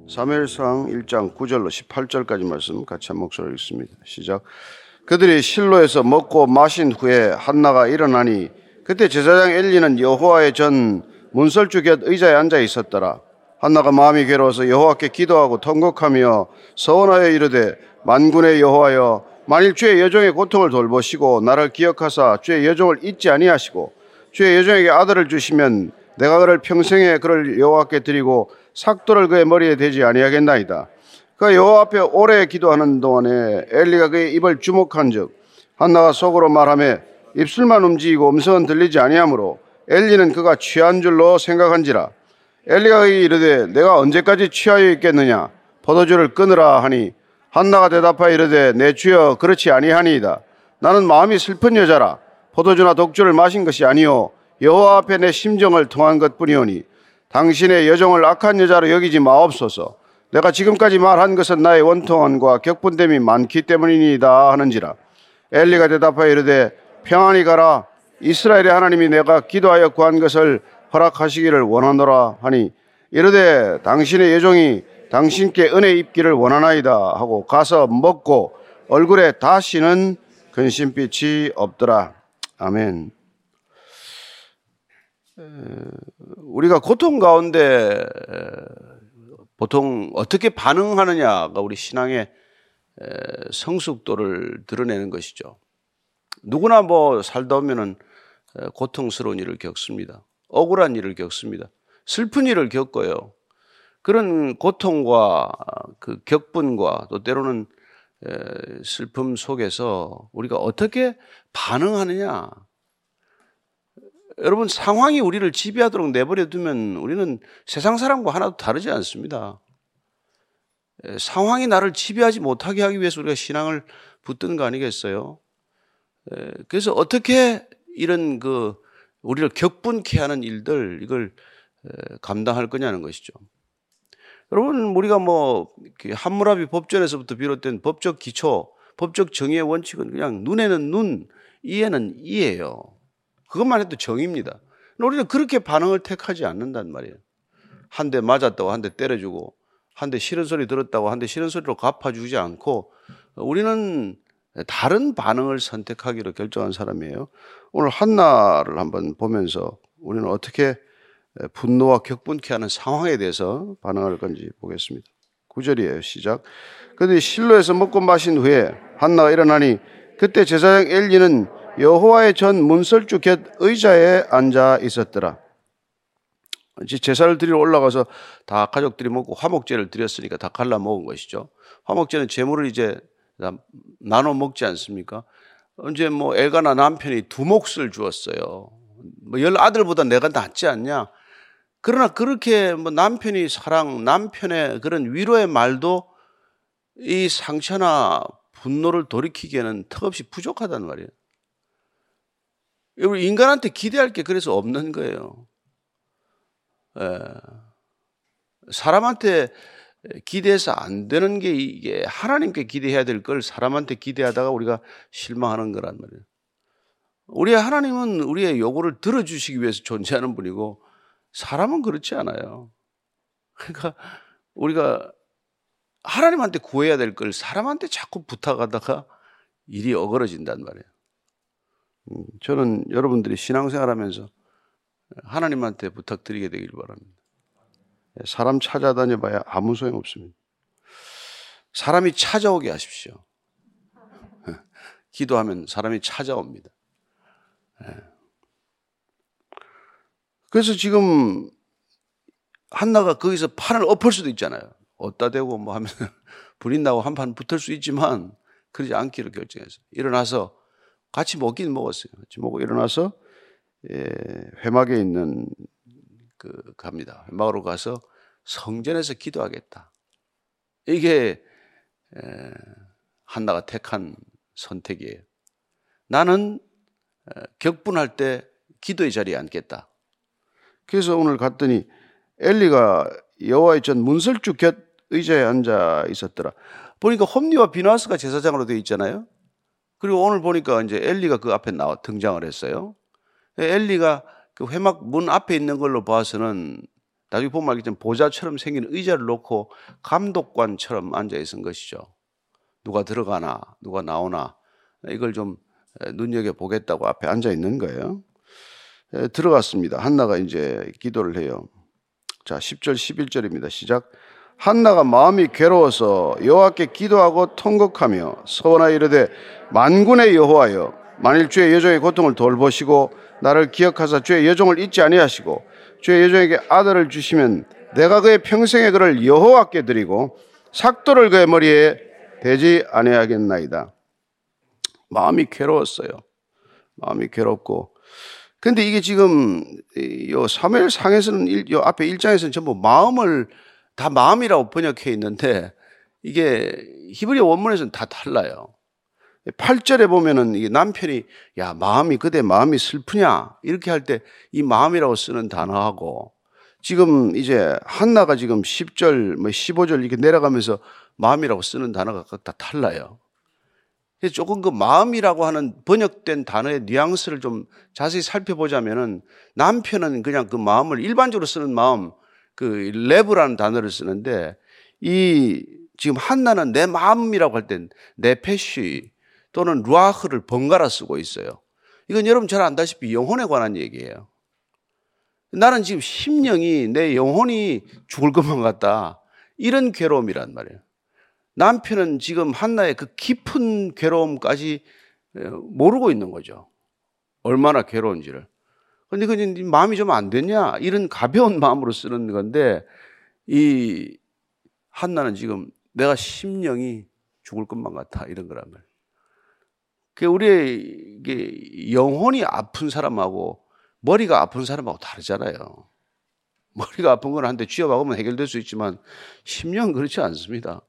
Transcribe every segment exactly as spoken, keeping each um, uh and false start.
사무엘상 일 장 구 절로 십팔 절까지 말씀 같이 한 목소리로 읽습니다. 시작. 그들이 실로에서 먹고 마신 후에 한나가 일어나니 그때 제사장 엘리는 여호와의 전 문설주 곁 의자에 앉아 있었더라. 한나가 마음이 괴로워서 여호와께 기도하고 통곡하며 서원하여 이르되 만군의 여호와여, 만일 주의 여종의 고통을 돌보시고 나를 기억하사 주의 여종을 잊지 아니하시고 주의 여종에게 아들을 주시면 내가 그를 평생에 그를 여호와께 드리고 삭도를 그의 머리에 대지 아니하겠나이다. 그가 여호와 앞에 오래 기도하는 동안에 엘리가 그의 입을 주목한즉 한나가 속으로 말하며 입술만 움직이고 음성은 들리지 아니하므로 엘리는 그가 취한 줄로 생각한지라. 엘리가 그에게 이르되 내가 언제까지 취하여 있겠느냐, 포도주를 끊으라 하니 한나가 대답하여 이르되 내 주여 그렇지 아니하니이다. 나는 마음이 슬픈 여자라. 포도주나 독주를 마신 것이 아니요 여호와 앞에 내 심정을 통한 것뿐이오니 당신의 여종을 악한 여자로 여기지 마옵소서. 내가 지금까지 말한 것은 나의 원통함과 격분됨이 많기 때문이니이다 하는지라. 엘리가 대답하여 이르되 평안히 가라. 이스라엘의 하나님이 내가 기도하여 구한 것을 허락하시기를 원하노라 하니 이르되 당신의 여종이 당신께 은혜 입기를 원하나이다 하고 가서 먹고 얼굴에 다시는 근심빛이 없더라. 아멘. 우리가 고통 가운데 보통 어떻게 반응하느냐가 우리 신앙의 성숙도를 드러내는 것이죠. 누구나 뭐 살다 보면은 고통스러운 일을 겪습니다. 억울한 일을 겪습니다. 슬픈 일을 겪어요. 그런 고통과 그 격분과 또 때로는 슬픔 속에서 우리가 어떻게 반응하느냐. 여러분, 상황이 우리를 지배하도록 내버려 두면 우리는 세상 사람과 하나도 다르지 않습니다. 상황이 나를 지배하지 못하게 하기 위해서 우리가 신앙을 붙드는 거 아니겠어요? 그래서 어떻게 이런 그 우리를 격분케 하는 일들, 이걸 감당할 거냐는 것이죠. 여러분, 우리가 뭐 함무라비 법전에서부터 비롯된 법적 기초, 법적 정의의 원칙은 그냥 눈에는 눈, 이에는 이예요. 그것만 해도 정의입니다. 우리는 그렇게 반응을 택하지 않는단 말이에요. 한 대 맞았다고 한 대 때려주고, 한 대 싫은 소리 들었다고 한 대 싫은 소리로 갚아주지 않고, 우리는 다른 반응을 선택하기로 결정한 사람이에요. 오늘 한나를 한번 보면서 우리는 어떻게 분노와 격분케 하는 상황에 대해서 반응할 건지 보겠습니다. 구 절이에요. 시작. 그들이 실로에서 먹고 마신 후에 한나가 일어나니 그때 제사장 엘리는 여호와의 전 문설주 곁 의자에 앉아 있었더라. 제사를 드리러 올라가서 다 가족들이 먹고 화목제를 드렸으니까 다 갈라 먹은 것이죠. 화목제는 제물을 이제 나눠 먹지 않습니까? 언제 뭐 엘가나 남편이 두 몫을 주었어요. 뭐 열 아들보다 내가 낫지 않냐? 그러나 그렇게 뭐 남편이 사랑, 남편의 그런 위로의 말도 이 상처나 분노를 돌이키기에는 턱없이 부족하단 말이에요. 우리 인간한테 기대할 게 그래서 없는 거예요. 예. 사람한테 기대해서 안 되는 게 이게 하나님께 기대해야 될 걸 사람한테 기대하다가 우리가 실망하는 거란 말이에요. 우리의 하나님은 우리의 요구를 들어주시기 위해서 존재하는 분이고 사람은 그렇지 않아요. 그러니까 우리가 하나님한테 구해야 될 걸 사람한테 자꾸 부탁하다가 일이 어그러진단 말이에요. 저는 여러분들이 신앙생활하면서 하나님한테 부탁드리게 되길 바랍니다. 사람 찾아다녀봐야 아무 소용 없습니다. 사람이 찾아오게 하십시오. 기도하면 사람이 찾아옵니다. 그래서 지금 한나가 거기서 판을 엎을 수도 있잖아요. 어디다 대고 뭐 하면 불이 나고 한 판 붙을 수 있지만 그러지 않기로 결정했어요. 일어나서 같이 먹긴 먹었어요. 같이 먹고 일어나서 예, 회막에 있는 그 갑니다. 회막으로 가서 성전에서 기도하겠다. 이게 에, 한나가 택한 선택이에요. 나는 에, 격분할 때 기도의 자리에 앉겠다. 그래서 오늘 갔더니 엘리가 여호와의 전 문설주 곁 의자에 앉아 있었더라. 보니까 홈리와 비나스가 제사장으로 되어 있잖아요. 그리고 오늘 보니까 이제 엘리가 그 앞에 나와 등장을 했어요. 엘리가 그 회막 문 앞에 있는 걸로 봐서는 나중에 보면 알겠지만 보좌처럼 생긴 의자를 놓고 감독관처럼 앉아 있은 것이죠. 누가 들어가나 누가 나오나 이걸 좀 눈여겨보겠다고 앞에 앉아 있는 거예요. 들어갔습니다. 한나가 이제 기도를 해요. 자, 십 절 십일 절입니다. 시작. 한나가 마음이 괴로워서 여호와께 기도하고 통곡하며 서원하여 이르되 만군의 여호와여, 만일 주의 여종의 고통을 돌보시고 나를 기억하사 주의 여종을 잊지 아니하시고 주의 여종에게 아들을 주시면 내가 그의 평생의 그를 여호와께 드리고 삭도를 그의 머리에 대지 아니하겠나이다. 마음이 괴로웠어요. 마음이 괴롭고. 근데 이게 지금 요 사무엘 상에서는 요 앞에 일 장에서는 전부 마음을 다 마음이라고 번역해 있는데 이게 히브리 원문에서는 다 달라요. 팔 절에 보면은 이게 남편이 야 마음이 그대 마음이 슬프냐 이렇게 할 때 이 마음이라고 쓰는 단어하고 지금 이제 한나가 지금 십 절 뭐 십오 절 이렇게 내려가면서 마음이라고 쓰는 단어가 각 다 달라요. 그래서 조금 그 마음이라고 하는 번역된 단어의 뉘앙스를 좀 자세히 살펴보자면은 남편은 그냥 그 마음을 일반적으로 쓰는 마음 그 레브라는 단어를 쓰는데 이 지금 한나는 내 마음이라고 할 땐 네페쉬 또는 루아흐를 번갈아 쓰고 있어요. 이건 여러분 잘 안다시피 영혼에 관한 얘기예요. 나는 지금 심령이 내 영혼이 죽을 것만 같다. 이런 괴로움이란 말이에요. 남편은 지금 한나의 그 깊은 괴로움까지 모르고 있는 거죠. 얼마나 괴로운지를. 근데 그 마음이 좀 안 됐냐? 이런 가벼운 마음으로 쓰는 건데 이 한나는 지금 내가 심령이 죽을 것만 같아 이런 거란 말이에요. 그 우리의 이게 영혼이 아픈 사람하고 머리가 아픈 사람하고 다르잖아요. 머리가 아픈 건 한 대 쥐어박으면 해결될 수 있지만 심령은 그렇지 않습니다.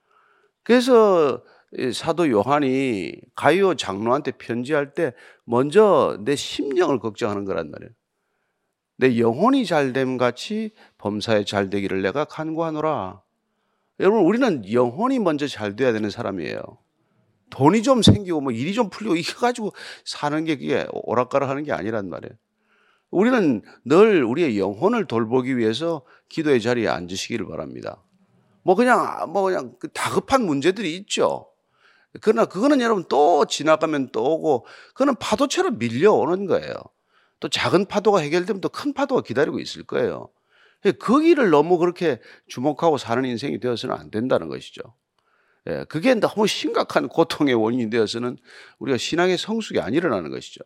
그래서 사도 요한이 가이오 장로한테 편지할 때 먼저 내 심령을 걱정하는 거란 말이에요. 내 영혼이 잘됨 같이 범사에 잘되기를 내가 간구하노라. 여러분 우리는 영혼이 먼저 잘 돼야 되는 사람이에요. 돈이 좀 생기고 뭐 일이 좀 풀리고 이거 가지고 사는 게 그게 오락가락 하는 게 아니란 말이에요. 우리는 늘 우리의 영혼을 돌보기 위해서 기도의 자리에 앉으시기를 바랍니다. 뭐 그냥 뭐 그냥 다급한 문제들이 있죠. 그러나 그거는 여러분 또 지나가면 또 오고 그거는 파도처럼 밀려오는 거예요. 또 작은 파도가 해결되면 또 큰 파도가 기다리고 있을 거예요. 거기를 너무 그렇게 주목하고 사는 인생이 되어서는 안 된다는 것이죠. 예, 그게 너무 심각한 고통의 원인이 되어서는 우리가 신앙의 성숙이 안 일어나는 것이죠.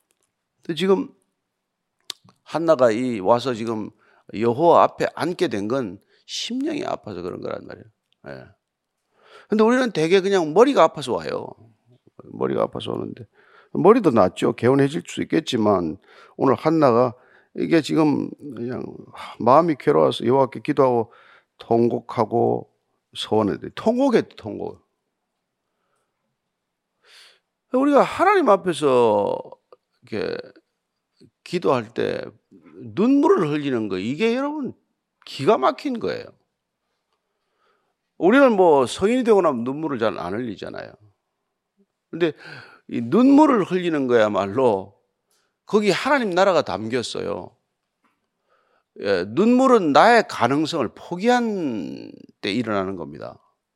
지금 한나가 이 와서 지금 여호와 앞에 앉게 된 건 심령이 아파서 그런 거란 말이에요. 예. 근데 우리는 되게 그냥 머리가 아파서 와요. 머리가 아파서 오는데 머리도 낫죠. 개운해질 수 있겠지만 오늘 한나가 이게 지금 그냥 마음이 괴로워서 여호와께 기도하고 통곡하고 서원해. 통곡에 통곡. 우리가 하나님 앞에서 이렇게 기도할 때 눈물을 흘리는 거 이게 여러분 기가 막힌 거예요. 우리는 뭐 성인이 되고 나면 눈물을 잘 안 흘리잖아요. 근데 이 눈물을 흘리는 거야말로 거기 하나님 나라가 담겼어요. 예, 눈물은 나의 가능성을 포기한 때 일어나는 겁니다.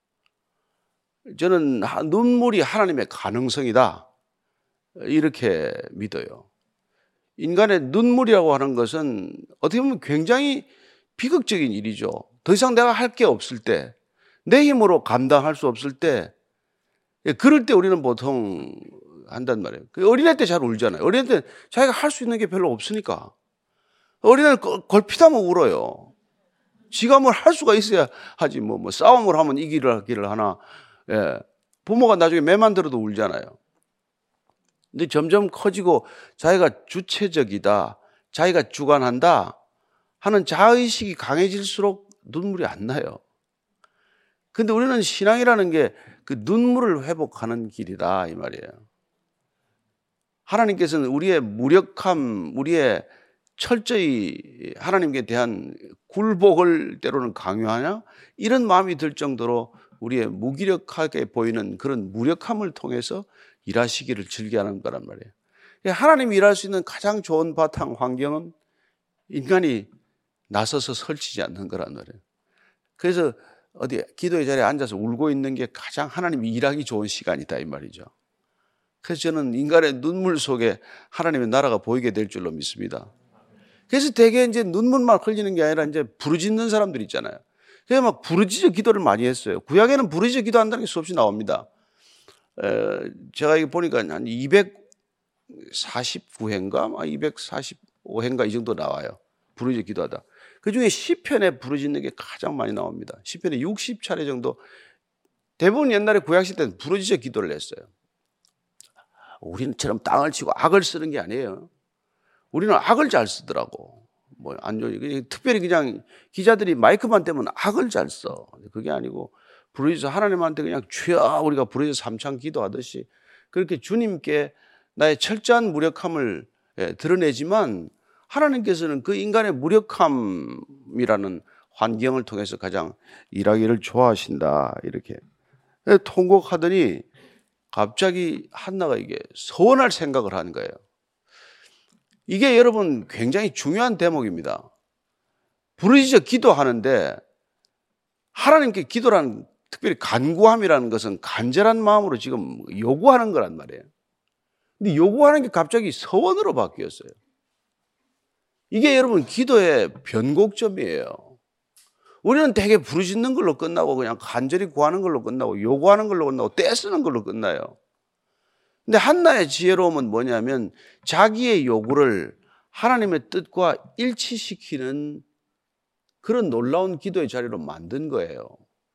저는 눈물이 하나님의 가능성이다 이렇게 믿어요. 인간의 눈물이라고 하는 것은 어떻게 보면 굉장히 비극적인 일이죠. 더 이상 내가 할 게 없을 때, 내 힘으로 감당할 수 없을 때, 그럴 때 우리는 보통 한단 말이에요. 어린애 때 잘 울잖아요. 어린애 때 자기가 할 수 있는 게 별로 없으니까. 어린애는 걸핏하면 울어요. 지가 뭘 할 수가 있어야 하지. 뭐, 뭐 싸움을 하면 이기를 하기를 하나. 예. 부모가 나중에 매만 들어도 울잖아요. 근데 점점 커지고 자기가 주체적이다, 자기가 주관한다 하는 자의식이 강해질수록 눈물이 안 나요. 근데 우리는 신앙이라는 게 그 눈물을 회복하는 길이다 이 말이에요. 하나님께서는 우리의 무력함, 우리의 철저히 하나님께 대한 굴복을 때로는 강요하냐 이런 마음이 들 정도로 우리의 무기력하게 보이는 그런 무력함을 통해서 일하시기를 즐겨하는 거란 말이에요. 하나님이 일할 수 있는 가장 좋은 바탕 환경은 인간이 나서서 설치지 않는 거란 말이에요. 그래서 어디 기도의 자리에 앉아서 울고 있는 게 가장 하나님이 일하기 좋은 시간이다 이 말이죠. 그래서 저는 인간의 눈물 속에 하나님의 나라가 보이게 될 줄로 믿습니다. 그래서 대개 이제 눈물만 흘리는 게 아니라 이제 부르짖는 사람들 있잖아요. 그래서 막 부르짖어 기도를 많이 했어요. 구약에는 부르짖어 기도한다는 게 수없이 나옵니다. 에, 제가 이거 보니까 한 이백사십구 회인가 이백사십오 회인가 이 정도 나와요. 부르짖어 기도하다. 그 중에 시편에 부르짖는 게 가장 많이 나옵니다. 시편에 육십 차례 정도. 대부분 옛날에 구약시대 때는 부르짖어 기도를 했어요. 우리처럼 땅을 치고 악을 쓰는 게 아니에요. 우리는 악을 잘 쓰더라고. 뭐 안 좋아. 특별히 그냥 기자들이 마이크만 대면 악을 잘 써. 그게 아니고 부르짖어 하나님한테 그냥 주여 우리가 부르짖어 삼창 기도하듯이 그렇게 주님께 나의 철저한 무력함을 드러내지만 하나님께서는 그 인간의 무력함이라는 환경을 통해서 가장 일하기를 좋아하신다. 이렇게 통곡하더니 갑자기 한나가 이게 서원할 생각을 하는 거예요. 이게 여러분 굉장히 중요한 대목입니다. 부르짖어 기도하는데 하나님께 기도라는 특별히 간구함이라는 것은 간절한 마음으로 지금 요구하는 거란 말이에요. 근데 요구하는 게 갑자기 서원으로 바뀌었어요. 이게 여러분 기도의 변곡점이에요. 우리는 되게 부르짖는 걸로 끝나고 그냥 간절히 구하는 걸로 끝나고 요구하는 걸로 끝나고 떼쓰는 걸로 끝나요. 근데 한나의 지혜로움은 뭐냐면 자기의 요구를 하나님의 뜻과 일치시키는 그런 놀라운 기도의 자리로 만든 거예요.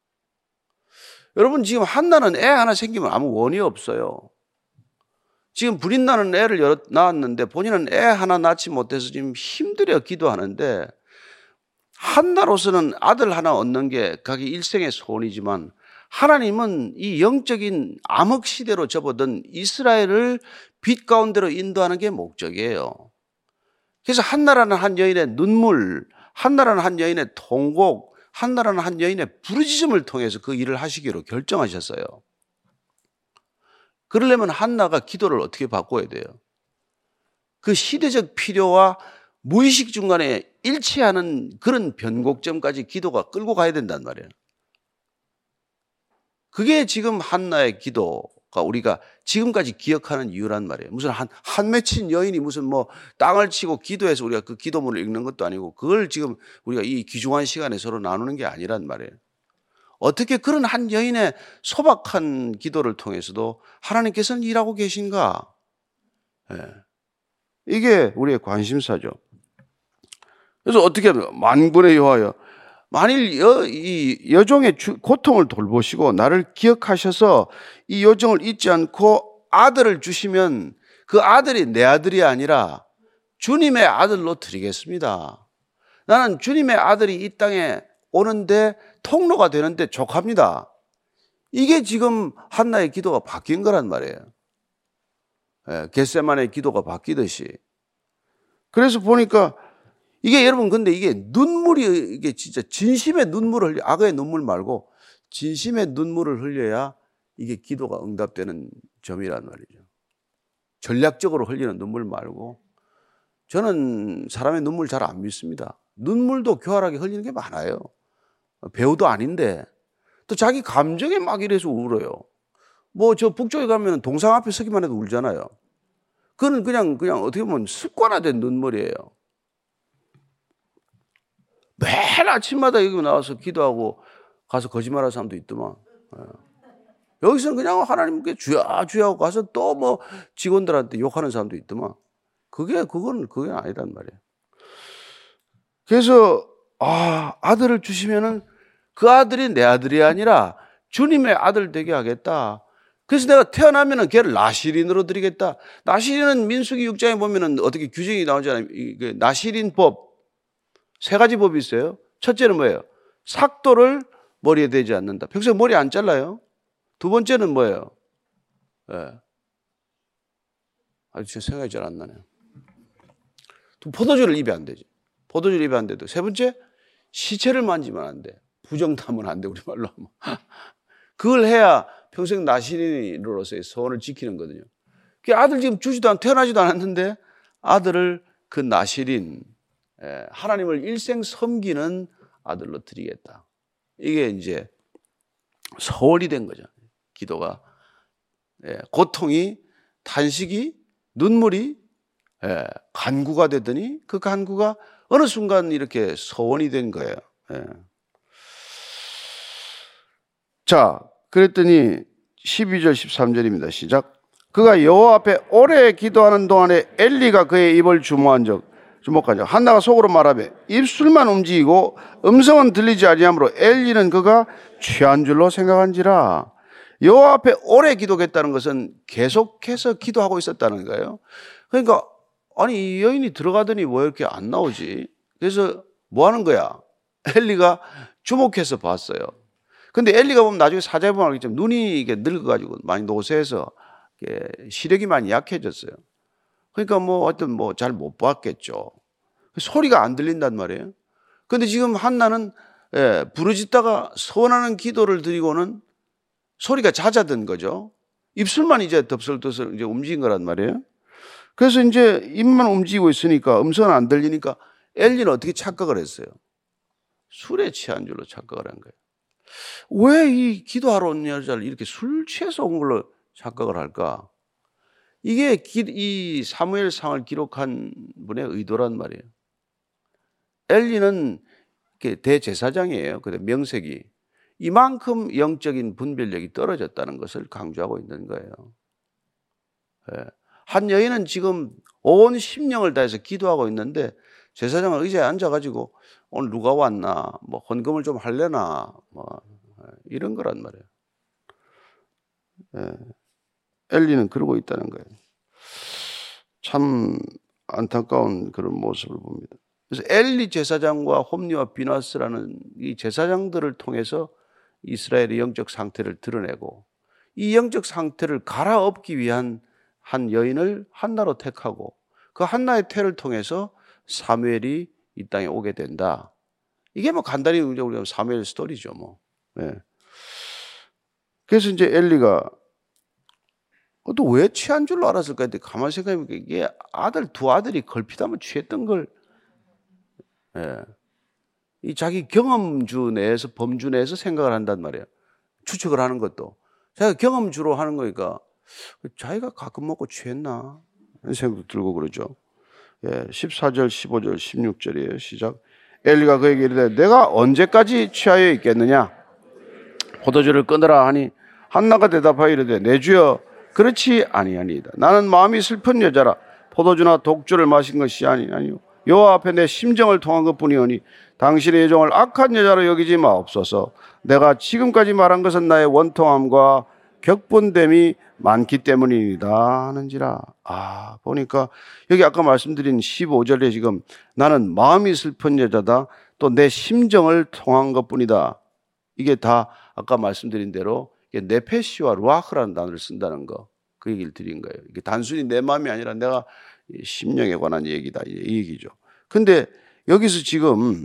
여러분 지금 한나는 애 하나 생기면 아무 원이 없어요. 지금 불임 나는 애를 낳았는데 본인은 애 하나 낳지 못해서 지금 힘들어 기도하는데 한나로서는 아들 하나 얻는 게 자기 일생의 소원이지만 하나님은 이 영적인 암흑시대로 접어든 이스라엘을 빛 가운데로 인도하는 게 목적이에요. 그래서 한나라는 한 여인의 눈물, 한나라는 한 여인의 통곡, 한나라는 한 여인의 부르짖음을 통해서 그 일을 하시기로 결정하셨어요. 그러려면 한나가 기도를 어떻게 바꿔야 돼요? 그 시대적 필요와 무의식 중간에 일치하는 그런 변곡점까지 기도가 끌고 가야 된단 말이에요. 그게 지금 한나의 기도가 우리가 지금까지 기억하는 이유란 말이에요. 무슨 한, 한 맺힌 여인이 무슨 뭐 땅을 치고 기도해서 우리가 그 기도문을 읽는 것도 아니고 그걸 지금 우리가 이 귀중한 시간에 서로 나누는 게 아니란 말이에요. 어떻게 그런 한 여인의 소박한 기도를 통해서도 하나님께서는 일하고 계신가? 예. 이게 우리의 관심사죠. 그래서 어떻게 하면 만군의 여호와여 만일 여, 이 여종의 주, 고통을 돌보시고 나를 기억하셔서 이 여종을 잊지 않고 아들을 주시면 그 아들이 내 아들이 아니라 주님의 아들로 드리겠습니다. 나는 주님의 아들이 이 땅에 오는데 통로가 되는데 족합니다. 이게 지금 한나의 기도가 바뀐 거란 말이에요. 예, 겟세마네의 기도가 바뀌듯이. 그래서 보니까 이게 여러분 근데 이게 눈물이 이게 진짜 진심의 눈물을 흘려 악의 눈물 말고 진심의 눈물을 흘려야 이게 기도가 응답되는 점이란 말이죠. 전략적으로 흘리는 눈물 말고 저는 사람의 눈물 잘 안 믿습니다. 눈물도 교활하게 흘리는 게 많아요. 배우도 아닌데 또 자기 감정에 막 이래서 울어요. 뭐 저 북쪽에 가면 동상 앞에 서기만 해도 울잖아요. 그건 그냥 그냥 어떻게 보면 습관화된 눈물이에요. 매일 아침마다 여기 나와서 기도하고 가서 거짓말하는 사람도 있더만. 여기서는 그냥 하나님께 주야 주야 하고 가서 또 뭐 직원들한테 욕하는 사람도 있더만. 그게 그건 그게 아니란 말이에요. 그래서 아 아들을 주시면은 그 아들이 내 아들이 아니라 주님의 아들 되게 하겠다. 그래서 내가 태어나면은 걔를 나시린으로 드리겠다. 나시린은 민수기 육 장에 보면은 어떻게 규정이 나오잖아요. 나시린법 세 가지 법이 있어요. 첫째는 뭐예요? 삭도를 머리에 대지 않는다. 평소에 머리 안 잘라요. 두 번째는 뭐예요? 예. 네. 아주 제 생각이 잘 안 나네요. 포도주를 입에 안 되지. 포도주를 입에 안 돼도. 세 번째, 시체를 만지면 안 돼. 부정타면 안 돼. 우리 말로 하면. 그걸 해야 평생 나시린으로서의 소원을 지키는 거거든요. 그 아들 지금 주지도 않, 태어나지도 않았는데 아들을 그 나시린, 하나님을 일생 섬기는 아들로 드리겠다. 이게 이제 서원이 된 거죠. 기도가. 고통이, 탄식이, 눈물이 간구가 되더니 그 간구가 어느 순간 이렇게 서원이 된 거예요. 자, 그랬더니 십이 절 십삼 절입니다. 시작. 그가 여호와 앞에 오래 기도하는 동안에 엘리가 그의 입을 주목한 적 주목한 적 한나가 속으로 말하되 입술만 움직이고 음성은 들리지 아니하므로 엘리는 그가 취한 줄로 생각한지라. 여호와 앞에 오래 기도했다는 것은 계속해서 기도하고 있었다는 거예요. 그러니까 아니 이 여인이 들어가더니 왜 이렇게 안 나오지? 그래서 뭐 하는 거야? 엘리가 주목해서 봤어요. 근데 엘리가 보면 나중에 사자에 보면 알겠지만 눈이 이게 늙어가지고 많이 노쇠해서 시력이 많이 약해졌어요. 그러니까 뭐 어떤 뭐 잘 못 봤겠죠. 소리가 안 들린단 말이에요. 근데 지금 한나는 예, 부르짖다가 서원하는 기도를 드리고는 소리가 잦아든 거죠. 입술만 이제 덥설덥설 이제 움직인 거란 말이에요. 그래서 이제 입만 움직이고 있으니까 음성은 안 들리니까 엘리는 어떻게 착각을 했어요? 술에 취한 줄로 착각을 한 거예요. 왜 이 기도하러 온 여자를 이렇게 술 취해서 온 걸로 착각을 할까? 이게 이 사무엘상을 기록한 분의 의도란 말이에요. 엘리는 대제사장이에요. 근데 명색이 이만큼 영적인 분별력이 떨어졌다는 것을 강조하고 있는 거예요. 한 여인은 지금 온 심령을 다해서 기도하고 있는데 제사장은 의자에 앉아가지고 오늘 누가 왔나, 뭐 헌금을 좀 할래나, 뭐 이런 거란 말이에요. 엘리는 그러고 있다는 거예요. 참 안타까운 그런 모습을 봅니다. 그래서 엘리 제사장과 홈리와 비나스라는 이 제사장들을 통해서 이스라엘의 영적 상태를 드러내고 이 영적 상태를 갈아엎기 위한 한 여인을 한나로 택하고 그 한나의 태를 통해서 사무엘이 이 땅에 오게 된다. 이게 뭐 간단히 우리가 사무엘 스토리죠, 뭐. 네. 그래서 이제 엘리가 또 왜 취한 줄로 알았을까 했더니 가만히 생각해보니까 이게 아들 두 아들이 걸핏하면 취했던 걸 예. 이 자기 경험주 내에서 범주 내에서 생각을 한단 말이에요. 추측을 하는 것도 자기가 경험주로 하는 거니까 자기가 가끔 먹고 취했나 이런 생각도 들고 그러죠. 예. 십사 절 십오 절 십육 절이에요. 시작. 엘리가 그에게 이르되 내가 언제까지 취하여 있겠느냐 포도주를 끊으라 하니 한나가 대답하여 이르되 내 주여 그렇지 아니하니이다. 나는 마음이 슬픈 여자라 포도주나 독주를 마신 것이 아니하니요 여호와 앞에 내 심정을 통한 것뿐이오니 당신의 여종을 악한 여자로 여기지 마옵소서. 내가 지금까지 말한 것은 나의 원통함과 격분됨이 많기 때문이다 하는지라. 아, 보니까 여기 아까 말씀드린 십오 절에 지금 나는 마음이 슬픈 여자다 또 내 심정을 통한 것뿐이다. 이게 다 아까 말씀드린 대로 네페시와 루아흐라는 단어를 쓴다는 거, 그 얘기를 드린 거예요. 이게 단순히 내 마음이 아니라 내가 심령에 관한 얘기다, 이 얘기죠. 근데 여기서 지금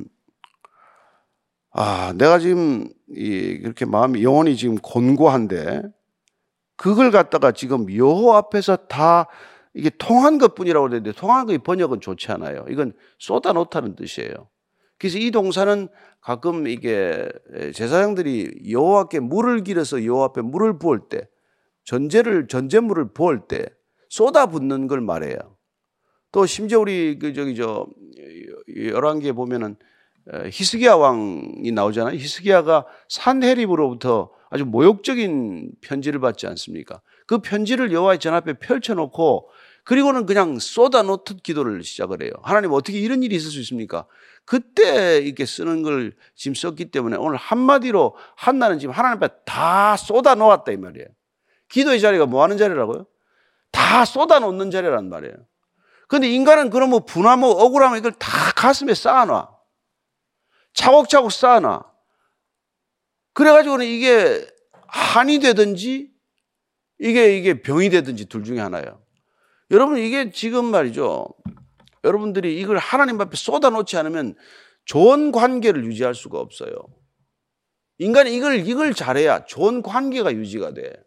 아, 내가 지금 이 그렇게 마음이 영혼이 지금 곤고한데 그걸 갖다가 지금 여호와 앞에서 다 이게 통한 것뿐이라고 그러는데 통한 거 번역은 좋지 않아요. 이건 쏟아놓다는 뜻이에요. 그래서 이 동사는 가끔 이게 제사장들이 여호와께 물을 길어서 여호와 앞에 물을 부을 때 전제를 전제물을 부을 때 쏟아붓는 걸 말해요. 또 심지어 우리 그 저기 저 열왕기에 보면은 히스기야 왕이 나오잖아요. 히스기야가 산헤립으로부터 아주 모욕적인 편지를 받지 않습니까? 그 편지를 여호와의 전 앞에 펼쳐놓고 그리고는 그냥 쏟아놓듯 기도를 시작을 해요. 하나님 어떻게 이런 일이 있을 수 있습니까? 그때 이렇게 쓰는 걸 지금 썼기 때문에 오늘 한마디로 한나는 지금 하나님 앞에 다 쏟아놓았다 이 말이에요. 기도의 자리가 뭐 하는 자리라고요? 다 쏟아놓는 자리란 말이에요. 그런데 인간은 그러면 분하면 억울하면 이걸 다 가슴에 쌓아놔. 차곡차곡 쌓아놔. 그래가지고는 이게 한이 되든지 이게 이게 병이 되든지 둘 중에 하나예요. 여러분 이게 지금 말이죠. 여러분들이 이걸 하나님 앞에 쏟아놓지 않으면 좋은 관계를 유지할 수가 없어요. 인간이 이걸 이걸 잘해야 좋은 관계가 유지가 돼.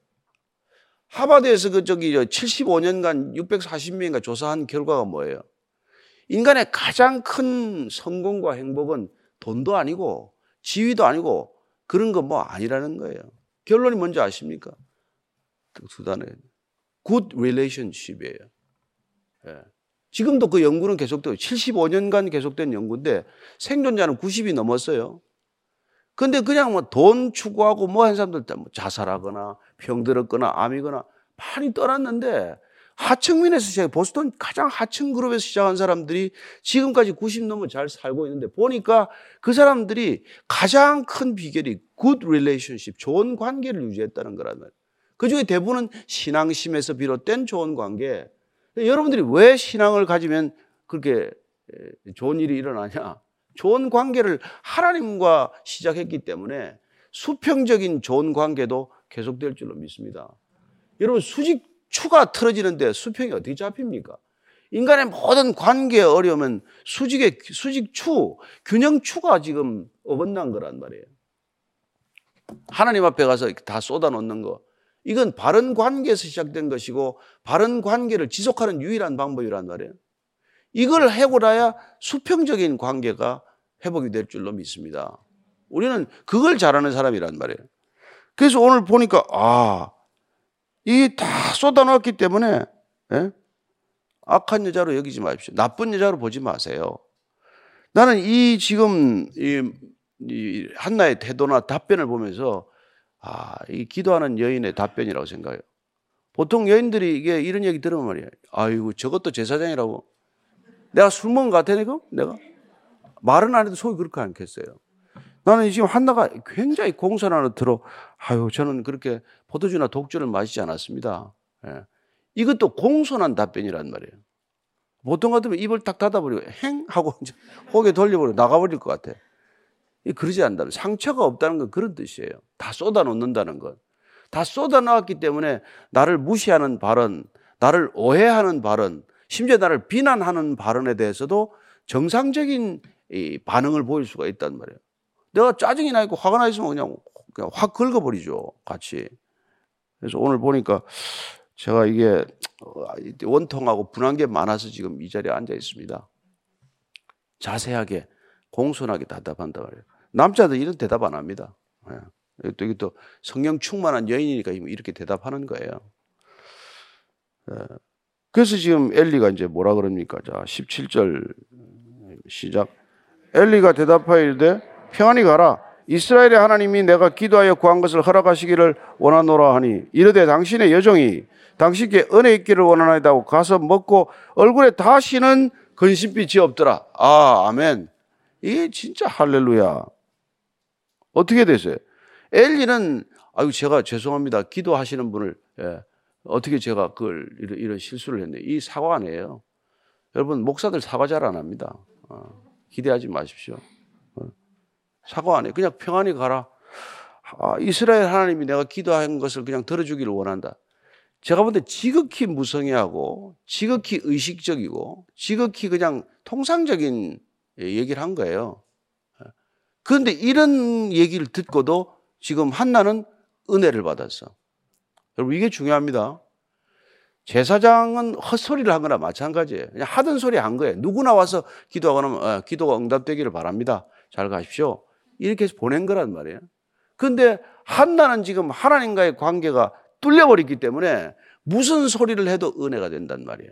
하버드에서 그 저기 칠십오 년간 육백사십 명인가 조사한 결과가 뭐예요? 인간의 가장 큰 성공과 행복은 돈도 아니고 지위도 아니고 그런 거 뭐 아니라는 거예요. 결론이 뭔지 아십니까? 두 단어. good relationship이에요. 예. 지금도 그 연구는 계속돼요. 칠십오 년간 계속된 연구인데 생존자는 구십이 넘었어요. 근데 그냥 뭐 돈 추구하고 뭐 한 사람들 뭐 자살하거나 병들었거나 암이거나 많이 떠났는데 하층민에서 시작해 보스턴 가장 하층 그룹에서 시작한 사람들이 지금까지 구십 넘어 잘 살고 있는데 보니까 그 사람들이 가장 큰 비결이 good relationship, 좋은 관계를 유지했다는 거란 말이에요. 그중에 대부분은 신앙심에서 비롯된 좋은 관계. 여러분들이 왜 신앙을 가지면 그렇게 좋은 일이 일어나냐? 좋은 관계를 하나님과 시작했기 때문에 수평적인 좋은 관계도 계속될 줄로 믿습니다. 여러분 수직추가 틀어지는데 수평이 어떻게 잡힙니까? 인간의 모든 관계의 어려움은 수직의, 수직추, 균형추가 지금 어긋난 거란 말이에요. 하나님 앞에 가서 다 쏟아놓는 거. 이건 바른 관계에서 시작된 것이고 바른 관계를 지속하는 유일한 방법이란 말이에요. 이걸 해고라야 수평적인 관계가 회복이 될 줄로 믿습니다. 우리는 그걸 잘하는 사람이란 말이에요. 그래서 오늘 보니까 아, 이게 다 쏟아놓았기 때문에 예? 악한 여자로 여기지 마십시오. 나쁜 여자로 보지 마세요. 나는 이 지금 이, 이 한나의 태도나 답변을 보면서 아, 이 기도하는 여인의 답변이라고 생각해요. 보통 여인들이 이게 이런 얘기 들으면 말이에요. 아이고 저것도 제사장이라고. 내가 술 먹은 것 같아 내가? 내가? 말은 안 해도 속이 그렇게 않겠어요. 나는 지금 한나가 굉장히 공손함으로 들어 아유 저는 그렇게 포도주나 독주를 마시지 않았습니다. 예. 이것도 공손한 답변이란 말이에요. 보통 같으면 입을 딱 닫아버리고 행 하고 이제 고개 돌려버리고 나가버릴 것 같아. 그러지 않는다면 상처가 없다는 건 그런 뜻이에요. 다 쏟아놓는다는 것. 다 쏟아놓았기 때문에 나를 무시하는 발언, 나를 오해하는 발언, 심지어 나를 비난하는 발언에 대해서도 정상적인 이 반응을 보일 수가 있단 말이에요. 내가 짜증이 나 있고 화가 나 있으면 그냥, 그냥 확 긁어버리죠. 같이. 그래서 오늘 보니까 제가 이게 원통하고 분한 게 많아서 지금 이 자리에 앉아 있습니다. 자세하게 공손하게 대답한다 말이에요. 남자들 이런 대답 안 합니다. 또 이게 또 성령 충만한 여인이니까 이렇게 대답하는 거예요. 그래서 지금 엘리가 이제 뭐라 그럽니까? 자, 십칠 절 시작. 엘리가 대답하이르되 평안히 가라. 이스라엘의 하나님이 내가 기도하여 구한 것을 허락하시기를 원하노라 하니 이르되 당신의 여종이 당신께 은혜 있기를 원하나이다 하고 가서 먹고 얼굴에 다시는 근심빛이 없더라. 아, 아멘. 이게 진짜 할렐루야. 어떻게 되세요? 엘리는 아유 제가 죄송합니다. 기도하시는 분을 예, 어떻게 제가 그걸 이런, 이런 실수를 했네. 이 사과 아니에요. 여러분 목사들 사과 잘 안 합니다. 어, 기대하지 마십시오. 어, 사과 안 해. 그냥 평안히 가라. 아, 이스라엘 하나님이 내가 기도한 것을 그냥 들어주기를 원한다. 제가 볼 때 지극히 무성의하고 지극히 의식적이고 지극히 그냥 통상적인 얘기를 한 거예요. 그런데 이런 얘기를 듣고도 지금 한나는 은혜를 받았어. 여러분 이게 중요합니다. 제사장은 헛소리를 한 거나 마찬가지예요. 그냥 하던 소리 한 거예요. 누구나 와서 기도하거나 어, 기도가 응답되기를 바랍니다. 잘 가십시오. 이렇게 해서 보낸 거란 말이에요. 그런데 한나는 지금 하나님과의 관계가 뚫려버렸기 때문에 무슨 소리를 해도 은혜가 된단 말이에요.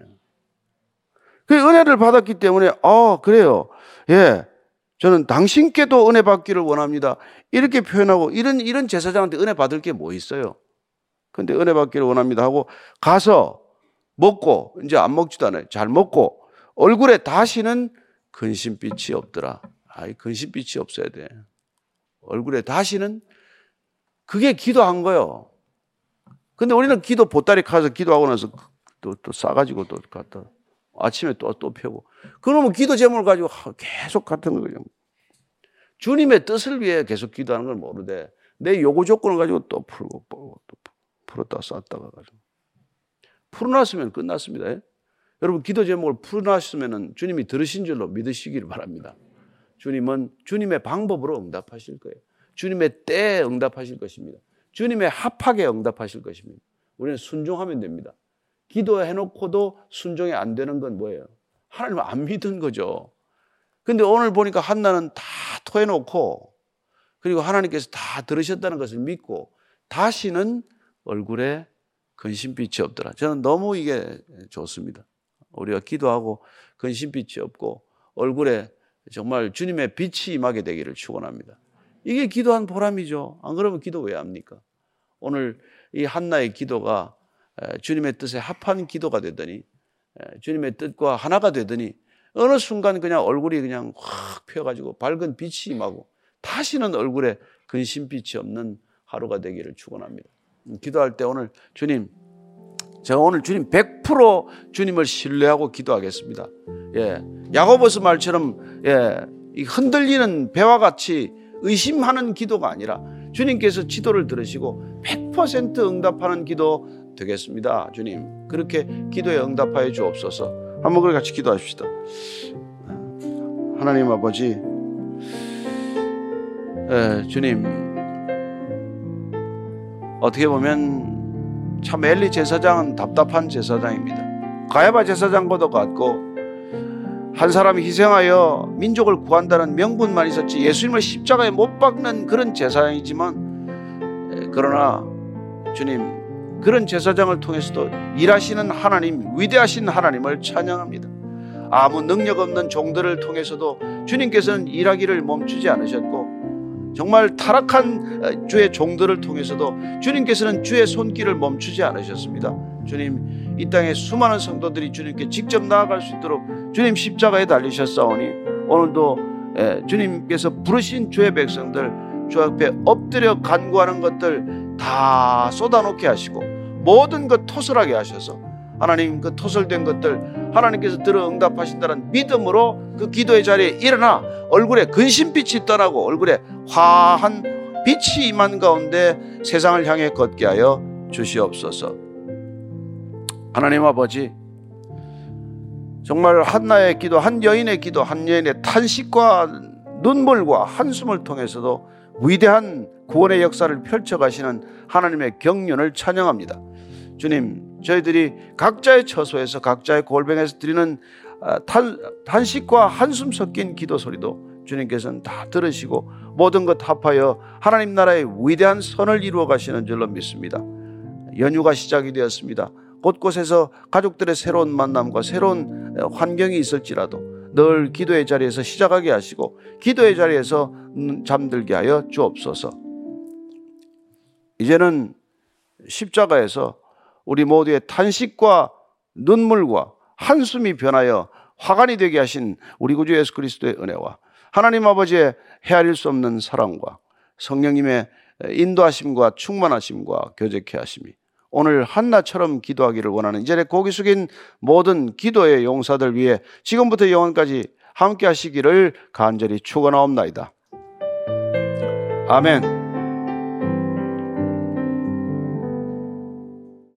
그 은혜를 받았기 때문에 아 그래요. 예, 저는 당신께도 은혜 받기를 원합니다. 이렇게 표현하고 이런 이런 제사장한테 은혜 받을 게 뭐 있어요? 근데 은혜 받기를 원합니다 하고 가서 먹고 이제 안 먹지도 않아요. 잘 먹고 얼굴에 다시는 근심빛이 없더라. 아이 근심빛이 없어야 돼. 얼굴에 다시는 그게 기도한 거예요. 근데 우리는 기도 보따리 가서 기도하고 나서 또, 또 싸가지고 또 갖다 아침에 또, 또 펴고. 그러면 기도 제목을 가지고 계속 같은 거죠. 주님의 뜻을 위해 계속 기도하는 걸 모르되 내 요구 조건을 가지고 또 풀고 또 풀었다 쌌다가 가지고. 풀어놨으면 끝났습니다. 예? 여러분 기도 제목을 풀어놨으면 주님이 들으신 줄로 믿으시기를 바랍니다. 주님은 주님의 방법으로 응답하실 거예요. 주님의 때에 응답하실 것입니다. 주님의 합하게 응답하실 것입니다. 우리는 순종하면 됩니다. 기도해놓고도 순종이 안 되는 건 뭐예요? 하나님을 안 믿은 거죠. 근데 오늘 보니까 한나는 다 토해놓고 그리고 하나님께서 다 들으셨다는 것을 믿고 다시는 얼굴에 근심빛이 없더라. 저는 너무 이게 좋습니다. 우리가 기도하고 근심빛이 없고 얼굴에 정말 주님의 빛이 임하게 되기를 축원합니다. 이게 기도한 보람이죠. 안 그러면 기도 왜 합니까? 오늘 이 한나의 기도가 주님의 뜻에 합한 기도가 되더니 주님의 뜻과 하나가 되더니 어느 순간 그냥 얼굴이 그냥 확 펴가지고 밝은 빛이 임하고 다시는 얼굴에 근심빛이 없는 하루가 되기를 축원합니다. 기도할 때 오늘 주님, 제가 오늘 주님 백 퍼센트 주님을 신뢰하고 기도하겠습니다. 예, 야고보서 말처럼 예, 이 흔들리는 배와 같이 의심하는 기도가 아니라 주님께서 지도를 들으시고 백 퍼센트 응답하는 기도 되겠습니다. 주님, 그렇게 기도에 응답하여 주옵소서. 한번 그렇게 같이 기도하십시다. 하나님 아버지, 예, 주님, 어떻게 보면 참 엘리 제사장은 답답한 제사장입니다. 가야바 제사장과도 같고 한 사람이 희생하여 민족을 구한다는 명분만 있었지 예수님을 십자가에 못 박는 그런 제사장이지만, 그러나 주님, 그런 제사장을 통해서도 일하시는 하나님, 위대하신 하나님을 찬양합니다. 아무 능력 없는 종들을 통해서도 주님께서는 일하기를 멈추지 않으셨고, 정말 타락한 주의 종들을 통해서도 주님께서는 주의 손길을 멈추지 않으셨습니다. 주님, 이 땅에 수많은 성도들이 주님께 직접 나아갈 수 있도록 주님 십자가에 달리셨사오니 오늘도 주님께서 부르신 주의 백성들 주 앞에 엎드려 간구하는 것들 다 쏟아놓게 하시고 모든 것 토설하게 하셔서 하나님, 그 토설된 것들 하나님께서 들어 응답하신다는 믿음으로 그 기도의 자리에 일어나 얼굴에 근심빛이 떠나고 얼굴에 화한 빛이 임한 가운데 세상을 향해 걷게 하여 주시옵소서. 하나님 아버지, 정말 한나의 기도, 한 여인의 기도, 한 여인의 탄식과 눈물과 한숨을 통해서도 위대한 구원의 역사를 펼쳐가시는 하나님의 경륜을 찬양합니다. 주님, 저희들이 각자의 처소에서 각자의 골뱅에서 드리는 탄, 탄식과 한숨 섞인 기도 소리도 주님께서는 다 들으시고 모든 것 합하여 하나님 나라의 위대한 선을 이루어 가시는 줄로 믿습니다. 연휴가 시작이 되었습니다. 곳곳에서 가족들의 새로운 만남과 새로운 환경이 있을지라도 늘 기도의 자리에서 시작하게 하시고 기도의 자리에서 잠들게 하여 주옵소서. 이제는 십자가에서 우리 모두의 탄식과 눈물과 한숨이 변하여 화관이 되게 하신 우리 구주 예수 그리스도의 은혜와 하나님 아버지의 헤아릴 수 없는 사랑과 성령님의 인도하심과 충만하심과 교제케 하심이 오늘 한나처럼 기도하기를 원하는 이전에 고개 숙인 모든 기도의 용사들 위해 지금부터 영원까지 함께 하시기를 간절히 축원하옵나이다. 아멘.